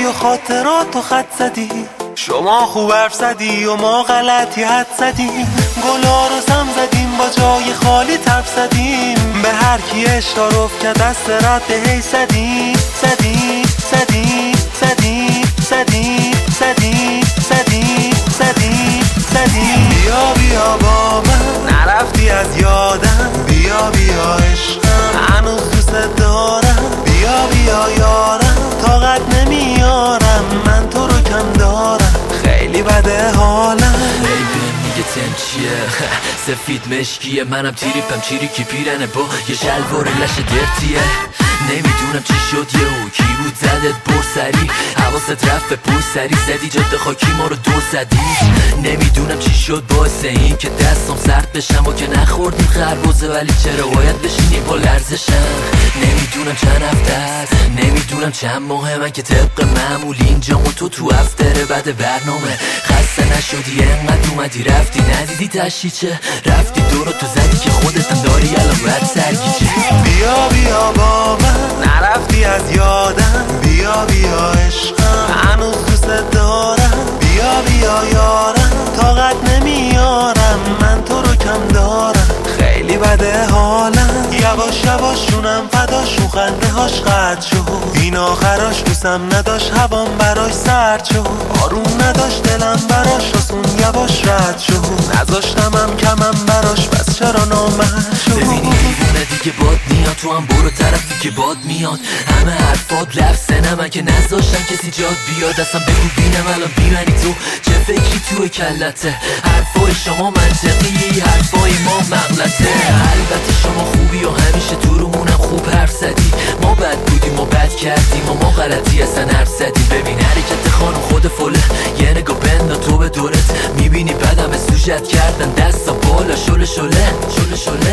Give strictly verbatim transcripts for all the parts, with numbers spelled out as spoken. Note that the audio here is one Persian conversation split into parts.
و خاطرات و خط زدی، شما خوب حرف زدی و ما غلطی حد زدیم، گلا رو سم زدیم با جای خالی تب زدیم، به هر کی اشتاروف که دست رد هی زدیم زدیم زدیم زدیم زدیم زدیم زدیم زدیم زدیم. بیا بیا با من نرفتی از یادم، بیا بیا عشقم هنوز دوست دارم، بیا بیا یارم طاقت نمیارم من تو رو کم دارم، خیلی بده حالم. میگه تن چیه سفید مشکیه، منم تیریپم چیری که پیرنه با یه شلوار لش درتیه، نمیدونم چی شد یهو کی بود زدت بر سری، حواست رفت به پوی سری زدی جاده خاکی ما رو دور زدی، نمیدونم چی شد باعث این که دستم سرد بشم و که نخوردیم خربوزه، ولی چرا باید بشینیم با لرزشم، نمیدونم چند هفته است نمیدونم چند ماهه، من که طبق معمول اینجام و تو تو افتره بعد برنامه، خسته نشدی انقدر اومدی رفتی ندیدی تشیچه، رفتی دورو تو زدی که خودتم داری الان رد سرگیچه. بیا بیا با من نرفتی از یادم، بیا بیا عشقم هنوز دوست دارم، بیا بیا یارم طاقت نمیارم من تو رو کم دارم، خیلی بده حالم. یواش یواش شونم فداشون خنده هاش قد شد، این آخراش دوستم نداشت هوام براش سرد شد، آروم نداشت دلم براش آسون یواش رد شد، نذاشتم هم کمم براش بس چرا نامرد شد. ببینی دیوونه دیگه باد میاد تو هم برو طرفی که باد میاد، همه حرفات لفظه نه من که نذاشتم کسی جاد بیاد، اصلا بگو بینم الان بیمنی تو چه فکری توی کلته، حرفای شما منطقی حرفای ما مغلطه، البته شما خوبی و همیشه تو رومونم خوب حرف زدی، ما بد بودیم و بد کردیم و ما غلطی اصلا حرف زدیم، ببین حرکت خانم خود فله یه نگاه بندا تو به دورت میبینی بدم سوژت کردن دستا بالا شله شله شله شله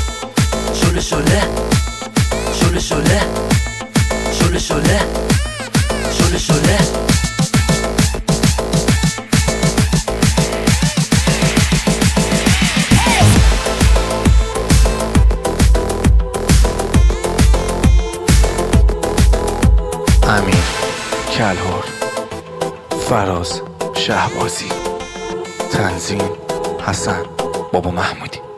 شله شله شله شله شله شله شله شله. امین کلهر، فراز شهبازی، تنظیم حسن بابا محمودی.